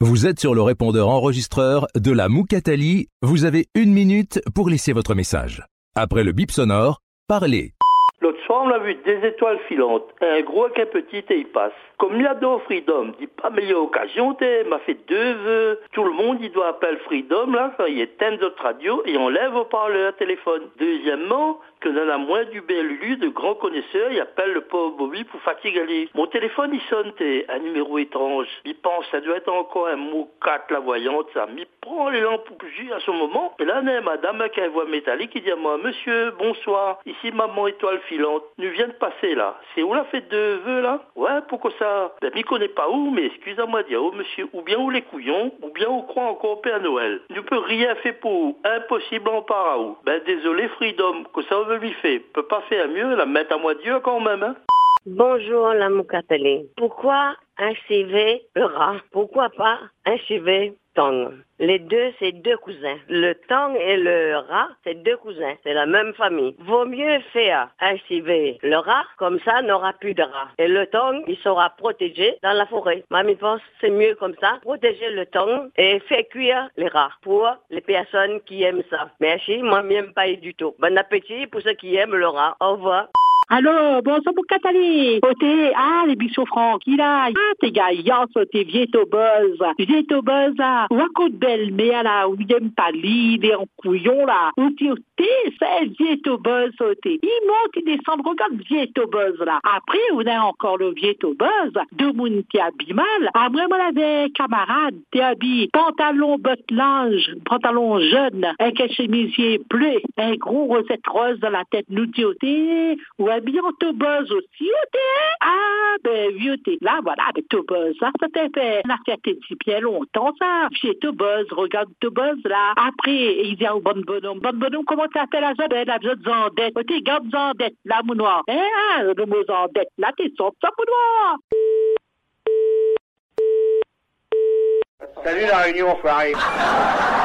Vous êtes sur le répondeur enregistreur de la Moukatali. Vous avez 1 minute pour laisser votre message. Après le bip sonore, parlez. L'autre soir, on a vu des étoiles filantes, un gros avec un petit et il passe. Comme il y a deux Freedom, dit pas meilleure occasion, m'a fait 2 vœux. Tout le monde, il doit appeler le Freedom, là, quand il éteint notre radio et on lève au parleur téléphone. Deuxièmement, que dans la moins du BLU, de grands connaisseurs, il appelle le pauvre Bobby pour fatiguer. Mon téléphone, il sonne, un numéro étrange. Il pense, ça doit être encore un mot 4, la voyante, ça. Il prend les lampes pour bouger à ce moment. Et là, il y a madame avec une voix métallique qui dit à moi, monsieur, bonsoir, ici maman étoile filante. Nous vient de passer là. C'est où la fête de vœux là? Ouais, pourquoi ça? Ben, m'y connaît pas où, mais excusez-moi de dire, oh monsieur, ou bien où les couillons, ou bien on croit encore au Père Noël. Ne peut rien faire pour impossible en part où. Ben, désolé Freedom, que ça veut lui faire. Peut pas faire mieux, la mettre à moi Dieu quand même, hein. Bonjour la Moukatali. Pourquoi un CV le rat? Pourquoi pas un CV tong? Les deux, c'est 2 cousins. Le tong et le rat, c'est 2 cousins. C'est la même famille. Vaut mieux faire un CV le rat, comme ça, n'aura plus de rat. Et le tong, il sera protégé dans la forêt. Mamie pense c'est mieux comme ça. Protéger le tong et faire cuire les rats pour les personnes qui aiment ça. Merci, moi, j'aime pas du tout. Bon appétit pour ceux qui aiment le rat. Au revoir. Allô, bonsoir pour Catali. Côté, les bisous francs, il a, t'es gaillants, t'es vieto buzz, là, ou à côte belle, mais à la, ou y'aime pas l'idée en couillon, là, ou c'est vieto buzz, il monte, il descend, regarde vieto buzz, là. Après, on a encore le vieto buzz, deux mounes qui habillent mal. Après, moi, avec camarade, t'es habillé, pantalon botte linge, pantalon jeune, avec un chemisier bleu, un gros rosette rose dans la tête, nous dit, ou habillé en tobuzz aussi, vieux t'es là, voilà, avec tobuzz, ça t'a fait la fête depuis bien longtemps, ça. Chez tobuzz, regarde tobuzz, là. Après, il dit, bonne bonhomme, comment t'appelles la jeune Zandette? T'es garde Zandette, là, mon noir. Le mot Zandette, là, t'es sorti, ça, mon noir. Salut la réunion, foiré.